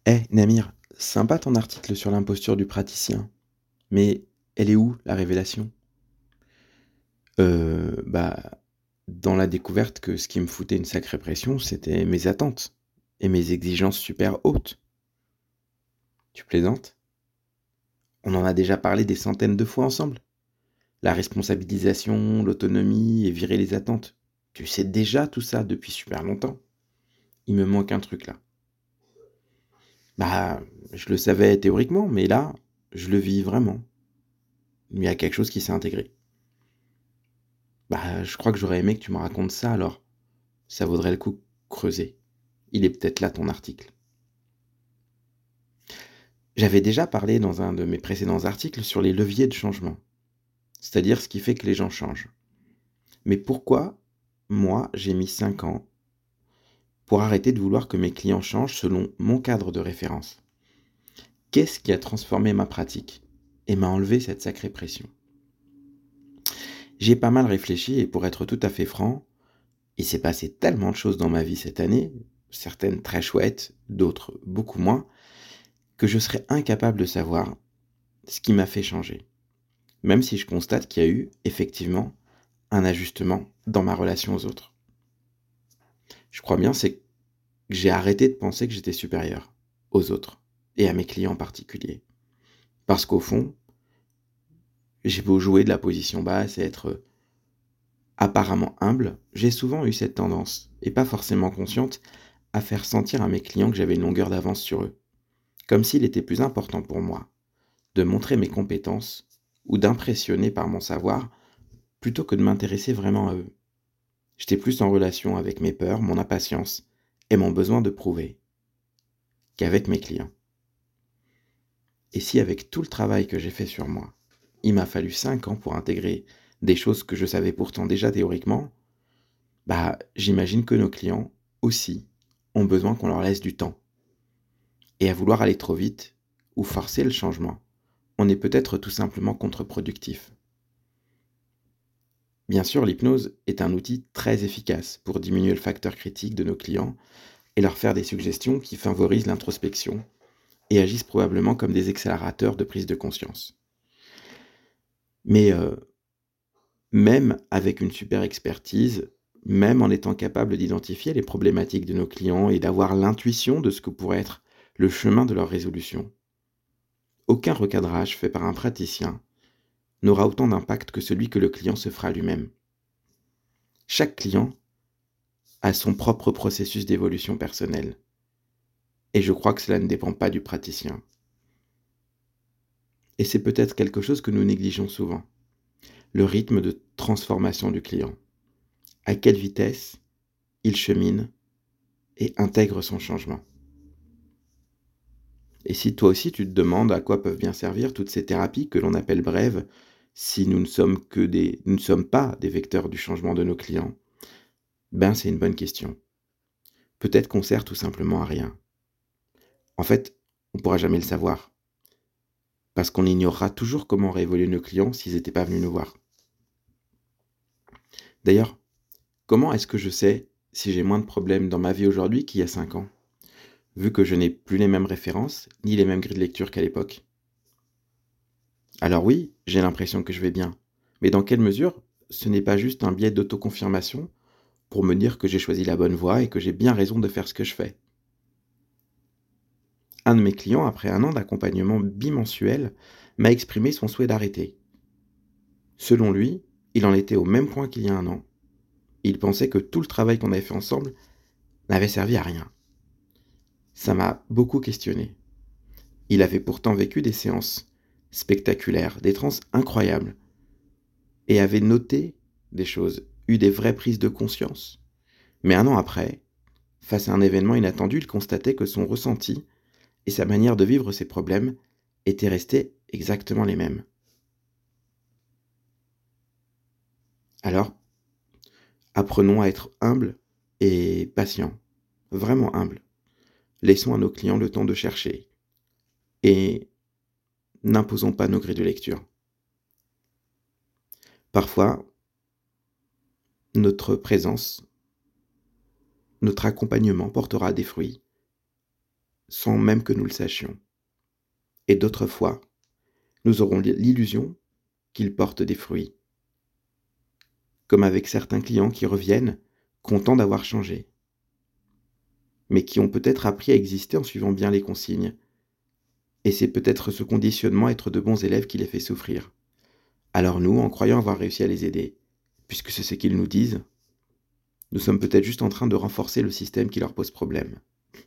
Namir, sympa ton article sur l'imposture du praticien. Mais elle est où, la révélation? Bah, dans la découverte que ce qui me foutait une sacrée pression, c'était mes attentes et mes exigences super hautes. Tu plaisantes? On en a déjà parlé des centaines de fois ensemble. La responsabilisation, l'autonomie et virer les attentes. Tu sais déjà tout ça depuis super longtemps. Il me manque un truc là. Bah, je le savais théoriquement, mais là, je le vis vraiment. Il y a quelque chose qui s'est intégré. Bah, je crois que j'aurais aimé que tu me racontes ça alors. Ça vaudrait le coup de creuser. Il est peut-être là ton article. J'avais déjà parlé dans un de mes précédents articles sur les leviers de changement, c'est-à-dire ce qui fait que les gens changent. Mais pourquoi, moi, j'ai mis 5 ans pour arrêter de vouloir que mes clients changent selon mon cadre de référence? Qu'est-ce qui a transformé ma pratique et m'a enlevé cette sacrée pression? J'y ai pas mal réfléchi et pour être tout à fait franc, il s'est passé tellement de choses dans ma vie cette année, certaines très chouettes, d'autres beaucoup moins, que je serais incapable de savoir ce qui m'a fait changer. Même si je constate qu'il y a eu, effectivement, un ajustement dans ma relation aux autres. Je crois bien, c'est que j'ai arrêté de penser que j'étais supérieur aux autres, et à mes clients en particulier. Parce qu'au fond, j'ai beau jouer de la position basse et être apparemment humble, j'ai souvent eu cette tendance, et pas forcément consciente, à faire sentir à mes clients que j'avais une longueur d'avance sur eux. Comme s'il était plus important pour moi de montrer mes compétences ou d'impressionner par mon savoir plutôt que de m'intéresser vraiment à eux. J'étais plus en relation avec mes peurs, mon impatience et mon besoin de prouver qu'avec mes clients. Et si avec tout le travail que j'ai fait sur moi, il m'a fallu 5 ans pour intégrer des choses que je savais pourtant déjà théoriquement, bah j'imagine que nos clients aussi ont besoin qu'on leur laisse du temps. Et à vouloir aller trop vite ou forcer le changement, on est peut-être tout simplement contre-productif. Bien sûr, l'hypnose est un outil très efficace pour diminuer le facteur critique de nos clients et leur faire des suggestions qui favorisent l'introspection et agissent probablement comme des accélérateurs de prise de conscience. Mais même avec une super expertise, même en étant capable d'identifier les problématiques de nos clients et d'avoir l'intuition de ce que pourrait être le chemin de leur résolution, aucun recadrage fait par un praticien n'aura autant d'impact que celui que le client se fera lui-même. Chaque client a son propre processus d'évolution personnelle. Et je crois que cela ne dépend pas du praticien. Et c'est peut-être quelque chose que nous négligeons souvent. Le rythme de transformation du client. À quelle vitesse il chemine et intègre son changement. Et si toi aussi tu te demandes à quoi peuvent bien servir toutes ces thérapies que l'on appelle brèves, si nous ne sommes pas des vecteurs du changement de nos clients, ben c'est une bonne question. Peut-être qu'on sert tout simplement à rien. En fait, on ne pourra jamais le savoir. Parce qu'on ignorera toujours comment auraient évolué nos clients s'ils n'étaient pas venus nous voir. D'ailleurs, comment est-ce que je sais si j'ai moins de problèmes dans ma vie aujourd'hui qu'il y a 5 ans, vu que je n'ai plus les mêmes références, ni les mêmes grilles de lecture qu'à l'époque? Alors oui, j'ai l'impression que je vais bien, mais dans quelle mesure ce n'est pas juste un biais d'autoconfirmation pour me dire que j'ai choisi la bonne voie et que j'ai bien raison de faire ce que je fais? Un de mes clients, après un an d'accompagnement bimensuel, m'a exprimé son souhait d'arrêter. Selon lui, il en était au même point qu'il y a un an. Il pensait que tout le travail qu'on avait fait ensemble n'avait servi à rien. Ça m'a beaucoup questionné. Il avait pourtant vécu des séances spectaculaires, des transes incroyables, et avait noté des choses, eu des vraies prises de conscience. Mais un an après, face à un événement inattendu, il constatait que son ressenti et sa manière de vivre ses problèmes étaient restés exactement les mêmes. Alors, apprenons à être humbles et patients, vraiment humbles. Laissons à nos clients le temps de chercher et n'imposons pas nos grilles de lecture. Parfois, notre présence, notre accompagnement portera des fruits sans même que nous le sachions. Et d'autres fois, nous aurons l'illusion qu'ils portent des fruits. Comme avec certains clients qui reviennent, contents d'avoir changé, mais qui ont peut-être appris à exister en suivant bien les consignes. Et c'est peut-être ce conditionnement être de bons élèves qui les fait souffrir. Alors nous, en croyant avoir réussi à les aider, puisque c'est ce qu'ils nous disent, nous sommes peut-être juste en train de renforcer le système qui leur pose problème.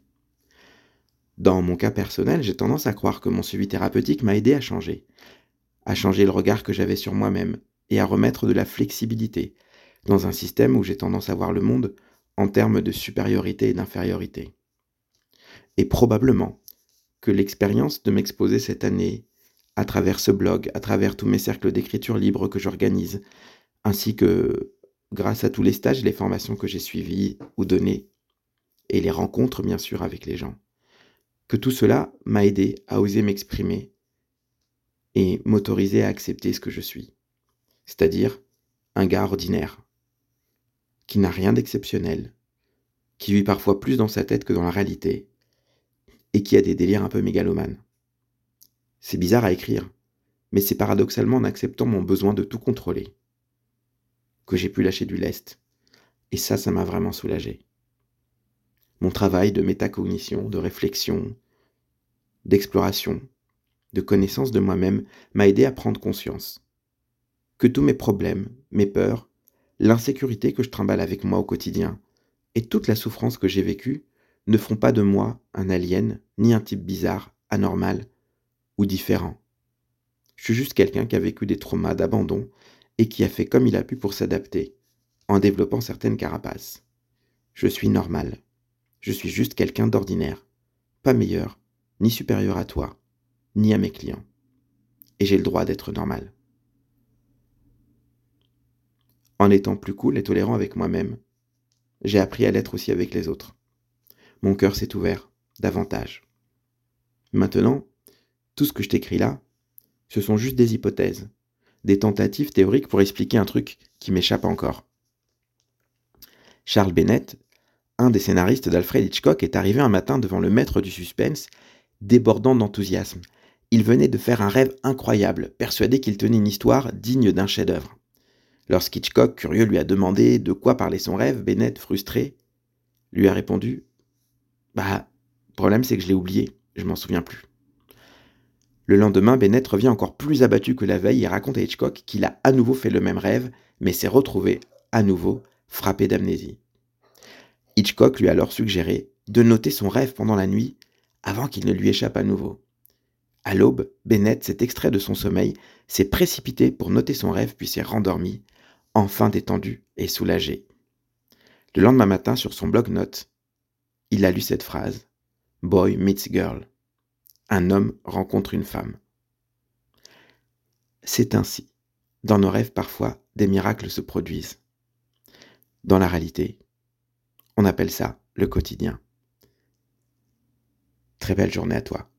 Dans mon cas personnel, j'ai tendance à croire que mon suivi thérapeutique m'a aidé à changer le regard que j'avais sur moi-même et à remettre de la flexibilité dans un système où j'ai tendance à voir le monde en termes de supériorité et d'infériorité. Et probablement que l'expérience de m'exposer cette année, à travers ce blog, à travers tous mes cercles d'écriture libre que j'organise, ainsi que grâce à tous les stages et les formations que j'ai suivis ou donnés, et les rencontres bien sûr avec les gens, que tout cela m'a aidé à oser m'exprimer et m'autoriser à accepter ce que je suis. C'est-à-dire un gars ordinaire, qui n'a rien d'exceptionnel, qui vit parfois plus dans sa tête que dans la réalité, et qui a des délires un peu mégalomanes. C'est bizarre à écrire, mais c'est paradoxalement en acceptant mon besoin de tout contrôler que j'ai pu lâcher du lest, et ça m'a vraiment soulagé. Mon travail de métacognition, de réflexion, d'exploration, de connaissance de moi-même m'a aidé à prendre conscience que tous mes problèmes, mes peurs, l'insécurité que je trimballe avec moi au quotidien et toute la souffrance que j'ai vécue ne font pas de moi un alien, ni un type bizarre, anormal ou différent. Je suis juste quelqu'un qui a vécu des traumas d'abandon et qui a fait comme il a pu pour s'adapter, en développant certaines carapaces. Je suis normal. Je suis juste quelqu'un d'ordinaire, pas meilleur, ni supérieur à toi, ni à mes clients. Et j'ai le droit d'être normal. En étant plus cool et tolérant avec moi-même, j'ai appris à l'être aussi avec les autres. Mon cœur s'est ouvert, davantage. Maintenant, tout ce que je t'écris là, ce sont juste des hypothèses, des tentatives théoriques pour expliquer un truc qui m'échappe encore. Charles Bennett, un des scénaristes d'Alfred Hitchcock, est arrivé un matin devant le maître du suspense, débordant d'enthousiasme. Il venait de faire un rêve incroyable, persuadé qu'il tenait une histoire digne d'un chef-d'œuvre. Lorsqu'Hitchcock, curieux, lui a demandé de quoi parlait son rêve, Bennett, frustré, lui a répondu « le problème c'est que je l'ai oublié, je m'en souviens plus. » Le lendemain, Bennett revient encore plus abattu que la veille et raconte à Hitchcock qu'il a à nouveau fait le même rêve, mais s'est retrouvé, à nouveau, frappé d'amnésie. Hitchcock lui a alors suggéré de noter son rêve pendant la nuit avant qu'il ne lui échappe à nouveau. À l'aube, Bennett s'est extrait de son sommeil, s'est précipité pour noter son rêve puis s'est rendormi, enfin détendu et soulagé. Le lendemain matin, sur son bloc-notes, il a lu cette phrase « Boy meets girl ». Un homme rencontre une femme. C'est ainsi. Dans nos rêves, parfois, des miracles se produisent. Dans la réalité, on appelle ça le quotidien. Très belle journée à toi.